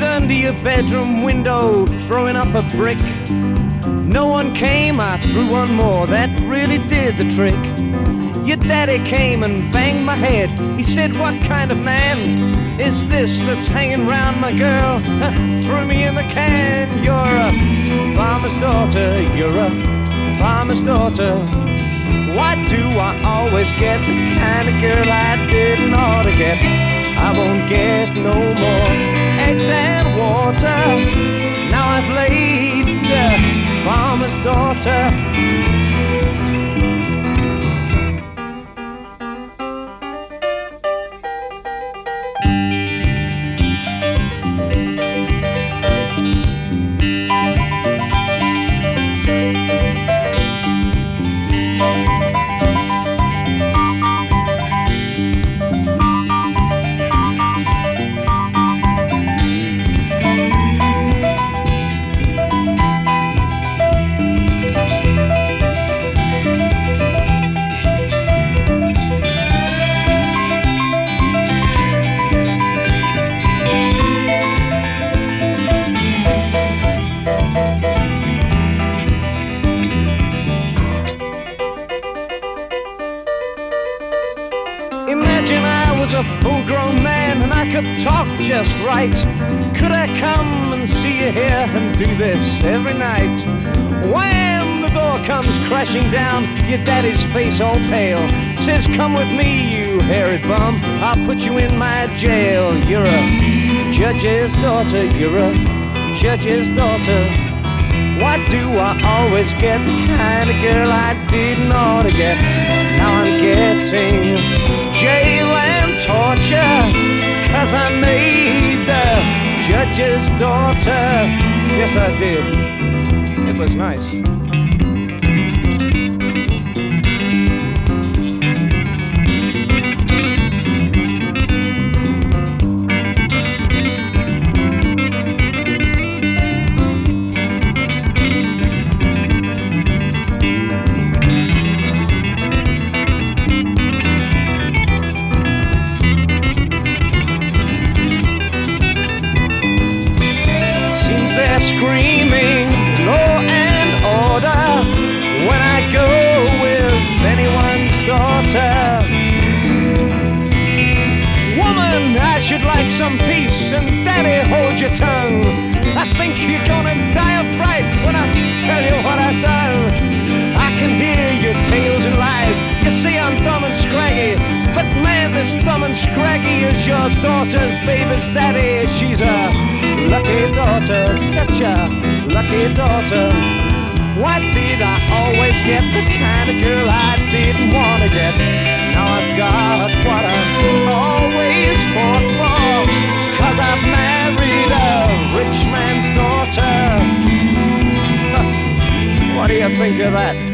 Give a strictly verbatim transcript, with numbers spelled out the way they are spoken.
stood under your bedroom window throwing up a brick. No one came, I threw one more, that really did the trick. Your daddy came and banged my head. He said, what kind of man is this that's hanging round my girl? Threw me in the can. You're a farmer's daughter, you're a farmer's daughter. Why do I always get the kind of girl I didn't ought to get? I won't get no more eggs and water. Now I've laid the farmer's daughter. Imagine I was a full-grown man and I could talk just right. Could I come and see you here and do this every night? Wham! The door comes crashing down, your daddy's face all pale. Says, come with me, you hairy bum, I'll put you in my jail. You're a judge's daughter, you're a judge's daughter. Why do I always get the kind of girl I didn't ought to get? Now I'm getting jail and torture, 'cause I made the judge's daughter. Yes, I did. It was nice. Screaming law and order when I go with anyone's daughter. Woman, I should like some peace, and daddy, hold your tongue. I think you're gonna die of fright when I tell you what I've done. I can hear your tales and lies. You see I'm dumb and scraggy, but man, this dumb and scraggy is your daughter's baby's daddy. She's a lucky daughter, such a lucky daughter. Why did I always get the kind of girl I didn't want to get? Now I've got what I've always fought for, 'cause I've married a rich man's daughter. What do you think of that?